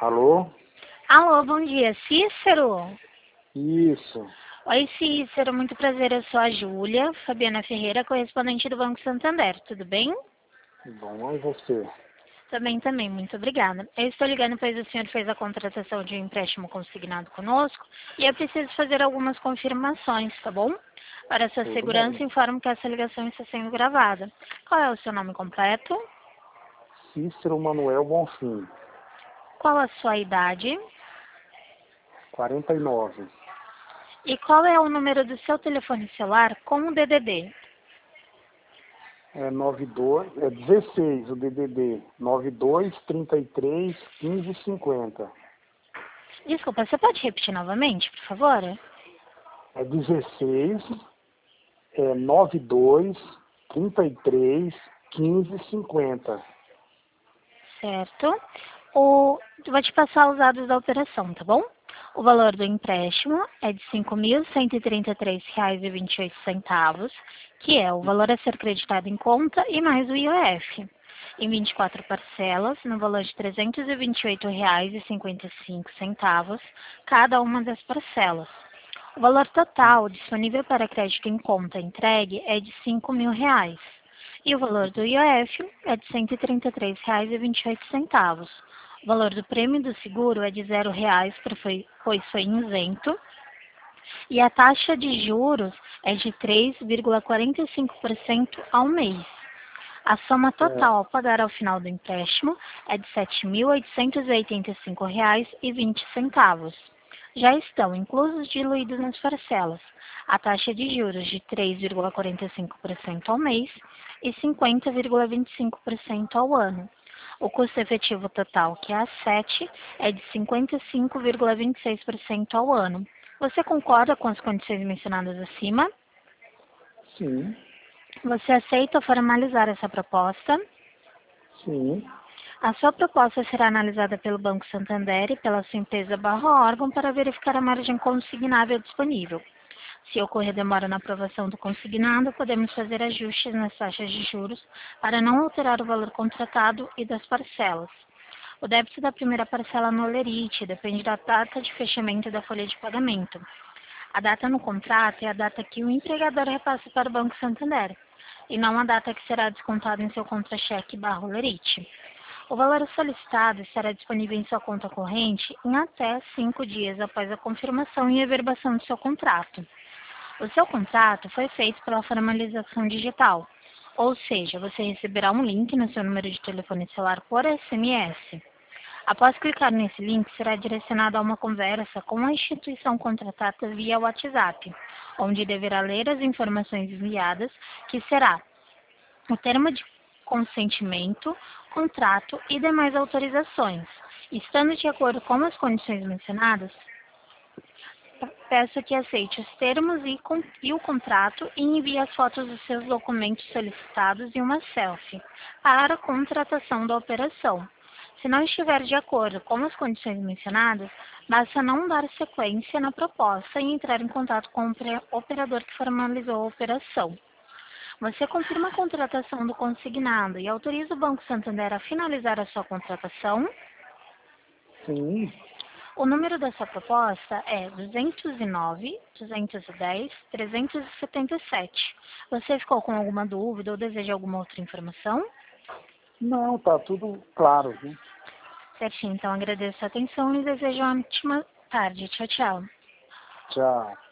Alô? Alô, bom dia, Cícero? Isso. Oi, Cícero, muito prazer, eu sou a Júlia Fabiana Ferreira, correspondente do Banco Santander, tudo bem? Bom, e você? Também, muito obrigada. Eu estou ligando pois o senhor fez a contratação de um empréstimo consignado conosco e eu preciso fazer algumas confirmações, tá bom? Para sua Tudo segurança, bem. informo que essa ligação está sendo gravada. Qual é o seu nome completo? Cícero Manuel Bonfim, Qual a sua idade? 49. E qual é o número do seu telefone celular com o DDD? É 16 o DDD. 92 33 15 50. Desculpa, você pode repetir novamente, por favor? É 16, 92 33 15 50. Certo. Vou te passar os dados da operação, tá bom? O valor do empréstimo é de R$ 5.133,28, que é o valor a ser creditado em conta e mais o IOF, em 24 parcelas, no valor de R$ 328,55, cada uma das parcelas. O valor total disponível para crédito em conta entregue é de R$ 5.000. E o valor do IOF é de R$ 133,28. O valor do prêmio do seguro é de R$ 0,00, pois foi isento. E a taxa de juros é de 3,45% ao mês. A soma total a pagar ao final do empréstimo é de R$ 7.885,20. Já estão inclusos diluídos nas parcelas a taxa de juros de 3,45% ao mês e 50,25% ao ano. O custo efetivo total, que é a 7, é de 55,26% ao ano. Você concorda com as condições mencionadas acima? Sim, Você aceita formalizar essa proposta? sim. A sua proposta será analisada pelo Banco Santander e pela sua empresa barra órgão para verificar a margem consignável disponível. Se ocorrer demora na aprovação do consignado, podemos fazer ajustes nas taxas de juros para não alterar o valor contratado e das parcelas. O débito da primeira parcela no Olerite depende da data de fechamento da folha de pagamento. A data no contrato é a data que o empregador repassa para o Banco Santander, e não a data que será descontada em seu contra-cheque barra Olerite. O valor solicitado estará disponível em sua conta corrente em até 5 dias após a confirmação e averbação de seu contrato. O seu contrato foi feito pela formalização digital, ou seja, você receberá um link no seu número de telefone celular por SMS. Após clicar nesse link, será direcionado a uma conversa com a instituição contratada via WhatsApp, onde deverá ler as informações enviadas, que será o termo de consentimento, contrato e demais autorizações. Estando de acordo com as condições mencionadas, peço que aceite os termos e o contrato e envie as fotos dos seus documentos solicitados e uma selfie para a contratação da operação. Se não estiver de acordo com as condições mencionadas, basta não dar sequência na proposta e entrar em contato com o operador que formalizou a operação. Você confirma a contratação do consignado e autoriza o Banco Santander a finalizar a sua contratação? Sim. O número dessa proposta é 209-210-377. Você ficou com alguma dúvida ou deseja alguma outra informação? Não, tá tudo claro, viu? Certinho, então agradeço a atenção e desejo uma ótima tarde. Tchau, tchau. Tchau.